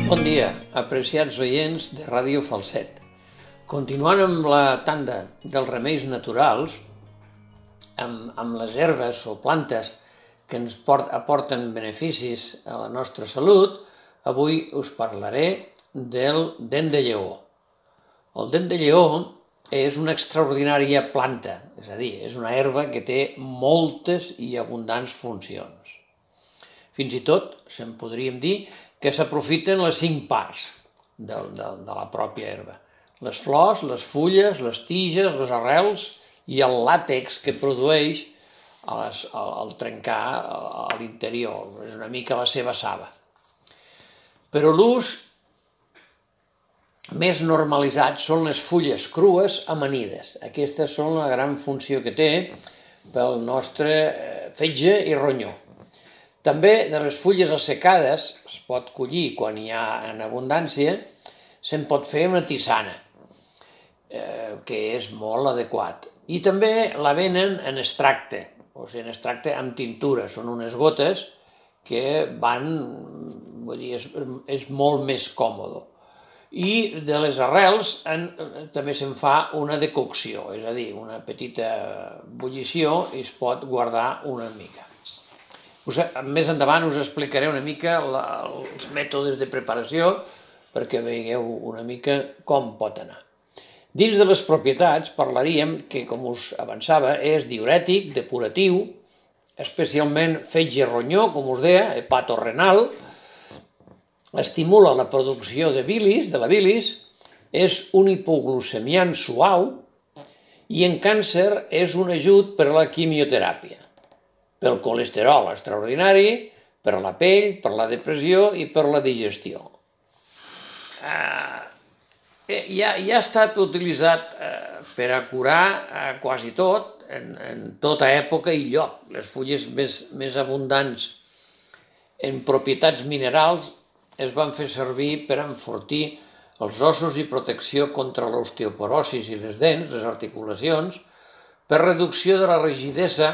Bon dia, apreciats oients de Ràdio Falset. Continuant amb la tanda dels remeis naturals, amb les herbes o plantes que ens aporten beneficis a la nostra salut, avui us parlaré del dent de lleó. El dent de lleó és una extraordinària planta, és a dir, és una herba que té moltes i abundants funcions. Fins i tot, se'n podríem dir, que s'aprofiten les 5 parts de la pròpia herba. Les flors, les fulles, les tiges, les arrels i el làtex que produeix al trencar a l'interior. És una mica la seva saba. Però l'ús més normalitzat són les fulles crues amanides. Aquestes són la gran funció que té pel nostre fetge i ronyó. També de les fulles assecades, es pot collir quan hi ha en abundància, se'n pot fer una tisana, que és molt adequat. I també la venen en extracte, o sigui, en extracte amb tintura. Són unes gotes que van, vull dir, és molt més còmode. I de les arrels també se'n fa una decocció, és a dir, una petita bullició i es pot guardar una mica. Més endavant us explicaré una mica els mètodes de preparació perquè veieu una mica com pot anar. Dins de les propietats parlaríem que, com us avançava, és diürètic, depuratiu, especialment fetge i ronyó, com us deia, hepatorenal, estimula la producció de la bilis, és un hipoglucemiant suau i en càncer és un ajut per a la quimioteràpia, pel colesterol extraordinari, per la pell, per la depressió i per la digestió. Ja ha estat utilitzat per a curar quasi tot, en tota època i lloc. Les fulles més abundants en propietats minerals es van fer servir per enfortir els ossos i protecció contra l'osteoporosi i les dents, les articulacions, per reducció de la rigidesa.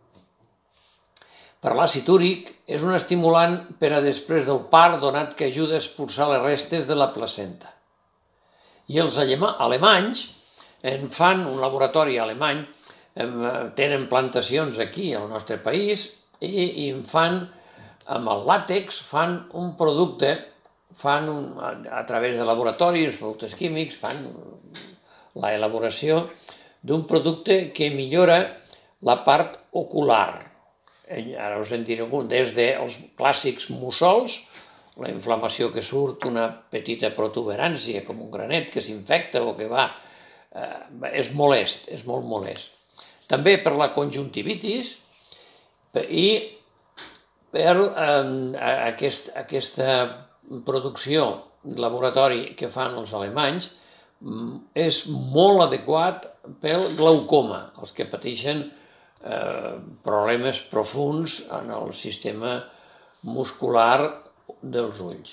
Per l'àcid úric és un estimulant per a després del part, donat que ajuda a expulsar les restes de la placenta. I els alemanys en fan, un laboratori alemany, tenen plantacions aquí al nostre país i en fan, amb el làtex, fan un producte, a través de laboratoris, productes químics, fan l'elaboració d'un producte que millora la part ocular. Ara us en diré algun, des dels clàssics mussols, la inflamació que surt, una petita protuberància com un granet que s'infecta o que va, és molest, és molt molest. També per la conjuntivitis i per aquesta producció de laboratori que fan els alemanys és molt adequat pel glaucoma, els que pateixen problemes profuns en el sistema muscular dels ulls.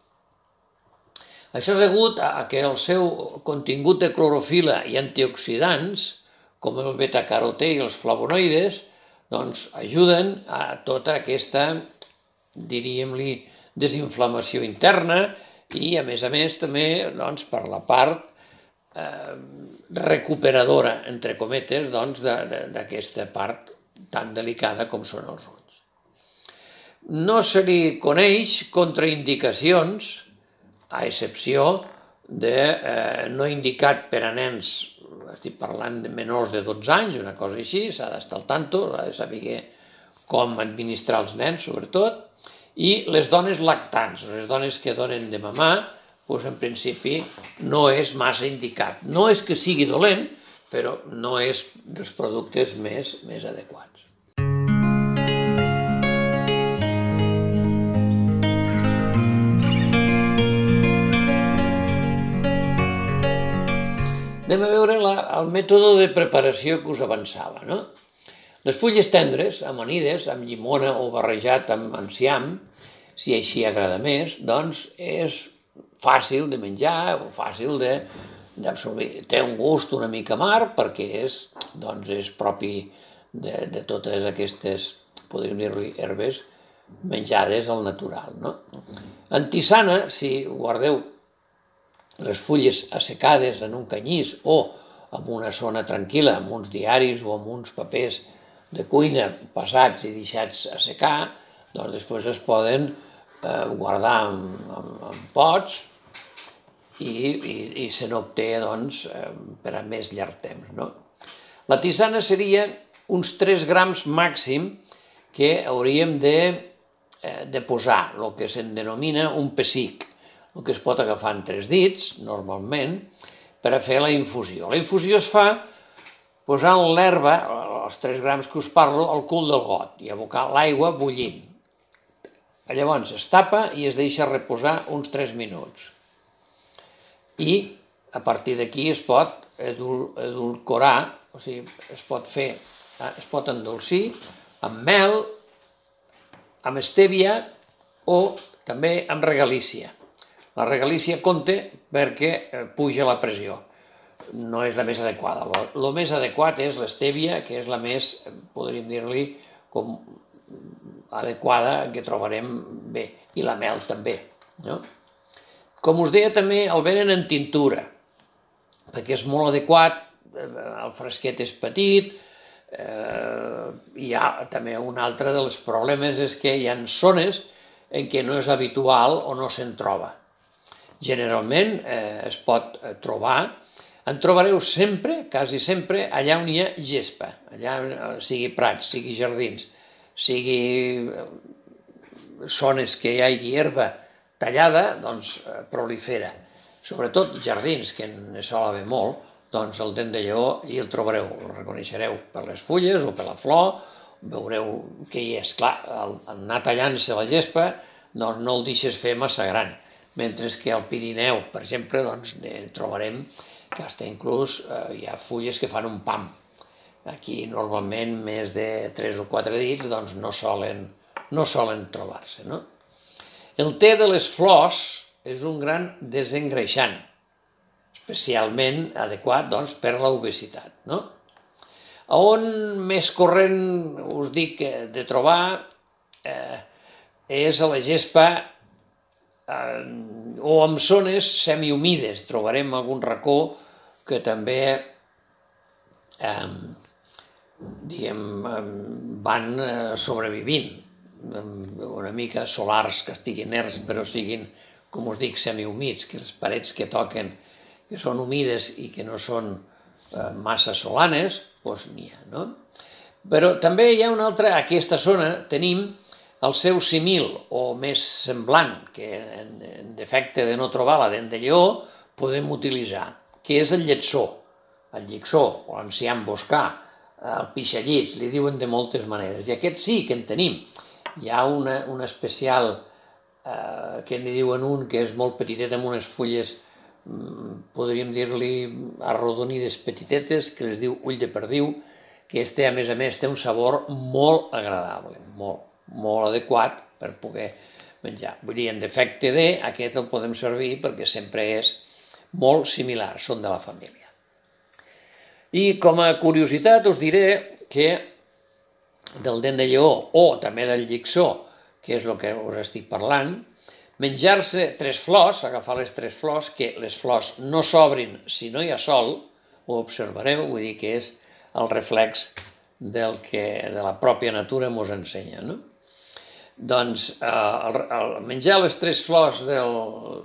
Això és degut a que el seu contingut de clorofil·la i antioxidants, com el beta-carotè i els flavonoides, ajuden a tota aquesta, diríem-li, desinflamació interna i, a més, també per la part recuperadora, entre cometes, d'aquesta part tan delicada com són els ulls. No se li coneix contraindicacions, a excepció de no indicat per a nens, estic parlant de menors de 12 anys, una cosa així, s'ha d'estar al tanto, s'ha de saber com administrar els nens, sobretot, i les dones lactants, les dones que donen de mamar, en principi no és massa indicat. No és que sigui dolent, però no és dels productes més adequats. Anem a veure el mètode de preparació que us avançava. Les fulles tendres, amanides, amb llimona o barrejat amb enciam, si així agrada més, és fàcil de menjar o fàcil d'absorbir. Té un gust una mica amarg perquè és propi de totes aquestes, podríem dir-li, herbes menjades al natural, no? En tisana, si guardeu les fulles assecades en un canyís o en una zona tranquil·la, amb uns diaris o amb uns papers de cuina passats i deixats assecar, doncs després es poden guardar en pots i se n'obté doncs, per a més llarg temps. No? La tisana seria uns 3 grams màxim que hauríem de posar, el que se'n denomina un pessic, el que es pot agafar en 3 dits, normalment, per a fer la infusió. La infusió es fa posant l'herba, els 3 grams que us parlo, al cul del got i abocar l'aigua bullint. Llavors es tapa i es deixa reposar uns 3 minuts. I a partir d'aquí es pot edulcorar, o sigui, es pot endolcir amb mel, amb estévia o també amb regalícia. La regalícia compta perquè puja la pressió. No és la més adequada. El més adequat és l'estévia, que és la més, podríem dir-li, com adequada que trobarem bé, i la mel també. No? Com us deia, també el venen en tintura, perquè és molt adequat, el fresquet és petit, hi ha també un altre dels problemes és que hi ha zones en què no és habitual o no se'n troba. Generalment es pot trobar, en trobareu sempre, quasi sempre, allà on hi ha gespa, allà sigui prats, sigui jardins, sigui zones que hi hagi herba tallada, doncs prolifera. Sobretot jardins, que ne sol haver molt, doncs el dent de lleó hi el trobareu, el reconeixereu per les fulles o per la flor, veureu què hi és. Clar, al anar tallant-se la gespa, doncs no el deixes fer massa gran, mentre que al Pirineu, per exemple, doncs trobarem que fins inclús hi ha fulles que fan un pam. Aquí normalment més de 3 o 4 dits doncs no solen trobar-se. No? El te de les flors és un gran desengreixant, especialment adequat doncs, per l'obesitat. No? On més corrent us dic de trobar és a la gespa o en zones semihumides. Trobarem algun racó que també van sobrevivint, una mica solars que estiguin nerds però siguin, com us dic, semihumits, que les parets que toquen que són humides i que no són massa solanes, doncs n'hi ha, no? Però també hi ha una altra, a aquesta zona tenim el seu simil o més semblant, que en defecte de no trobar la dent de lleó podem utilitzar, que és el lletsó, el llicsó, o l'enciam boscà, el pixallits, li diuen de moltes maneres, i aquest sí que en tenim. Hi ha un especial que n'hi diuen un que és molt petitet amb unes fulles, podríem dir-li arrodonides petitetes, que les diu ull de perdiu, que este, a més, té un sabor molt agradable, molt adequat per poder menjar. Vull dir, en defecte de, aquest el podem servir perquè sempre és molt similar, són de la família. I com a curiositat us diré que del dent de lleó o també del llicsó, que és el que us estic parlant, menjar-se 3 flors, agafar les 3 flors, que les flors no s'obrin si no hi ha sol, ho observareu, vull dir que és el reflex del que de la pròpia natura ens ensenya. No? Doncs menjar les 3 flors del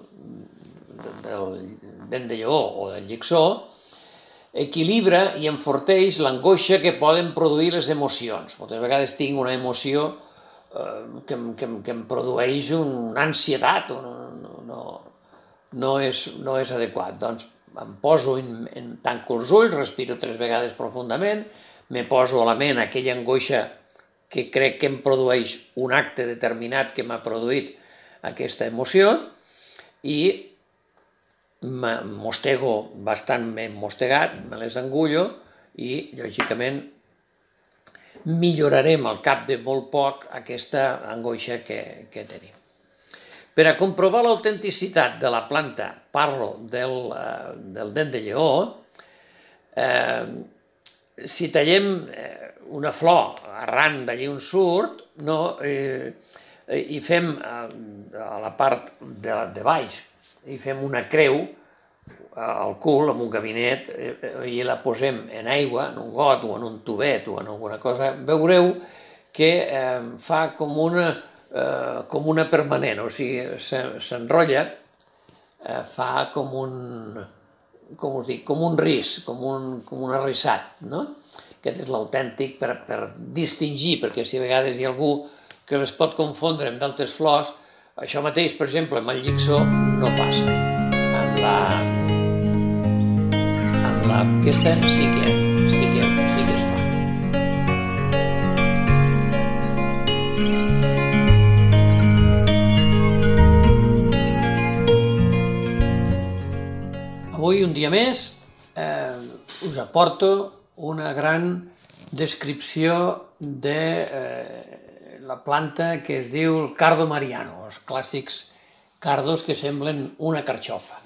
dent de lleó o del llicsó equilibra i enforteix l'angoixa que poden produir les emocions. Moltes vegades tinc una emoció que em produeix una ansietat, no és adequat. Doncs em poso, tanco els ulls, respiro 3 vegades profundament, me poso a la ment aquella angoixa que crec que em produeix un acte determinat que m'ha produït aquesta emoció i mostego bastant ben mostegat, me les engullo i, lògicament, millorarem al cap de molt poc aquesta angoixa que tenim. Per a comprovar l'autenticitat de la planta, parlo del dent de lleó, si tallem una flor arran d'allí on surt, i fem a la part de baix, i fem una creu al cul amb un gabinet i la posem en aigua, en un got o en un tubet o en alguna cosa, veureu que fa com una permanent, o sigui, s'enrotlla, fa com un ris, com un arrissat, no? Aquest és l'autèntic per distingir, perquè si a vegades hi ha algú que les pot confondre amb d'altres flors, això mateix, per exemple, amb el llicsó no passa. Amb aquesta sí que es fa. Avui, un dia més, us aporto una gran descripció de la planta que es diu el cardo mariano, els clàssics cardos que semblen una carxofa.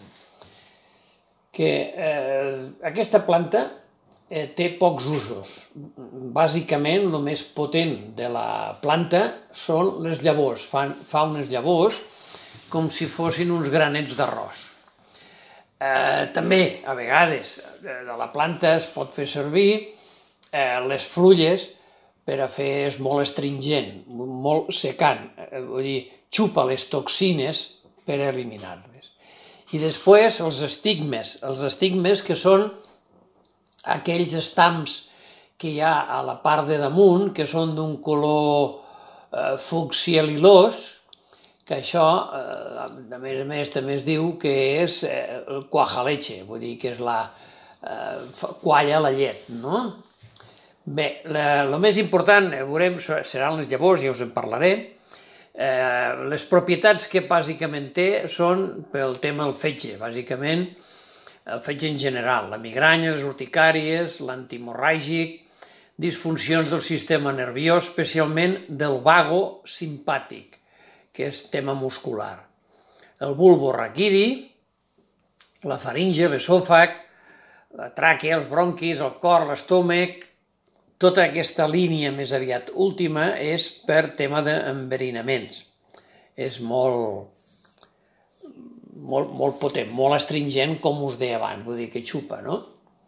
Aquesta planta té pocs usos. Bàsicament, el més potent de la planta són les llavors. Fa unes llavors com si fossin uns granets d'arròs. També, a vegades, de la planta es pot fer servir les fulles per a fer, és molt astringent, molt secant, vull dir, xupa les toxines per eliminar-les. I després els estigmes que són aquells estams que hi ha a la part de damunt, que són d'un color fúcsia lilós, que això, a més, també es diu que és el cuajaleche, vull dir que és qualla la llet, no? Bé, el més important, veurem, seran les llavors, ja us en parlaré. Les propietats que bàsicament té són pel tema del fetge, bàsicament el fetge en general, la migranya, les urticàries, l'antimorràgic, disfuncions del sistema nerviós, especialment del vago simpàtic, que és tema muscular. El bulbo raquidi, la faringe, l'esòfag, la tràquea, els bronquis, el cor, l'estómac. Tota aquesta línia més aviat última és per tema d'enverinaments. És molt potent, molt astringent, com us deia abans, vull dir que xupa, no?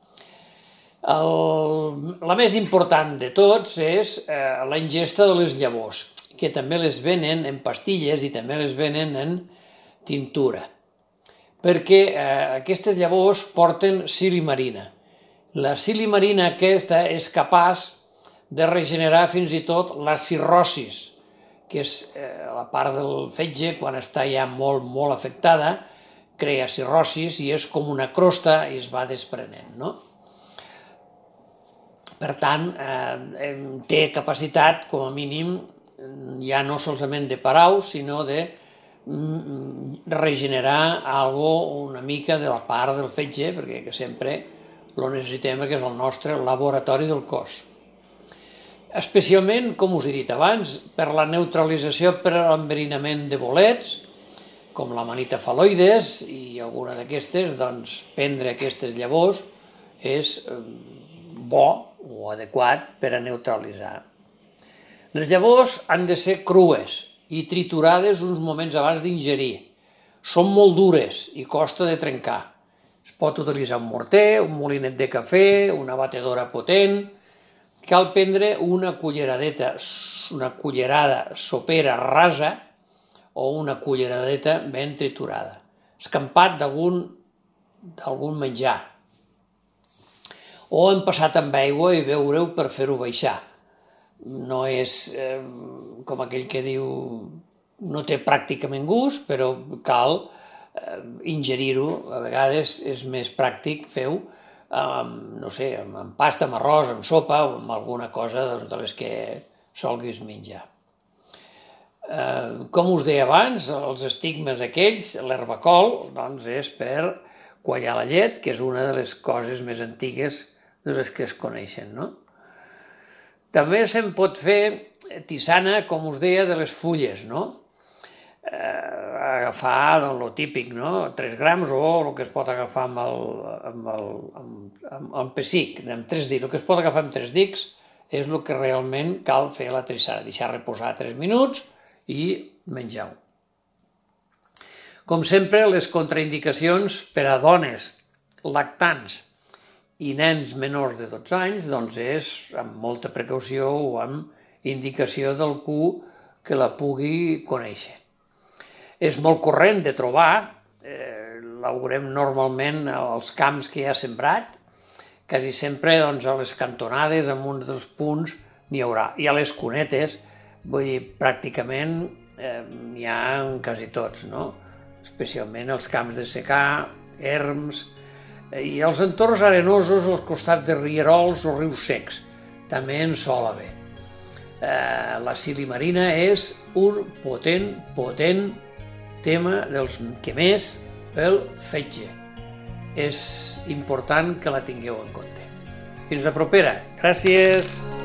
La més important de tots és la ingesta de les llavors, que també les venen en pastilles i també les venen en tintura, perquè aquestes llavors porten silimarina. La silimarina aquesta és capaç de regenerar fins i tot la cirrosis, que és la part del fetge, quan està ja molt, molt afectada, crea cirrosis i és com una crosta i es va desprenent, no? Per tant, té capacitat, com a mínim, ja no solament de parar-ho, sinó de regenerar una mica de la part del fetge, perquè sempre lo necessitem, que és el nostre laboratori del cos. Especialment, com us he dit abans, per la neutralització per a l'enverinament de bolets, com la manita fal·loides i alguna d'aquestes, doncs prendre aquestes llavors és bo o adequat per a neutralitzar. Les llavors han de ser crues i triturades uns moments abans d'ingerir. Són molt dures i costa de trencar. Es pot utilitzar un morter, un molinet de cafè, una batedora potent. Cal prendre una culleradeta, una cullerada sopera rasa o una culleradeta ben triturada, escampat d'algun menjar. O empassat amb aigua i beure-ho per fer-ho baixar. No és com aquell que diu no té pràcticament gust, però cal ingerir-ho. A vegades és més pràctic fer-ho no sé, amb pasta, amb arròs, amb sopa o amb alguna cosa de les que solguis menjar. Com us deia abans, els estigmes aquells, l'herbacol, doncs és per quallar la llet, que és una de les coses més antigues de les que es coneixen, no? També se'n pot fer tisana, com us deia, de les fulles, no? Agafar el típic, no? 3 grams o el que es pot agafar amb pessic, amb 3 dits. El que es pot agafar amb 3 dits és el que realment cal fer la tisana, deixar reposar 3 minuts i mengeu. Com sempre, les contraindicacions per a dones lactants i nens menors de 12 anys doncs és amb molta precaució o amb indicació d'algú que la pugui conèixer. És molt corrent de trobar, la veurem normalment als camps que hi ha sembrat, quasi sempre a les cantonades, en un dels punts, n'hi haurà. I a les cunetes, vull dir, pràcticament n'hi ha en quasi tots, no? Especialment els camps de secà, erms, i els entorns arenosos als costats de rierols o rius secs. També en sol haver. La silimarina és un potent tema dels que més pel fetge. És important que la tingueu en compte. Fins la propera. Gràcies!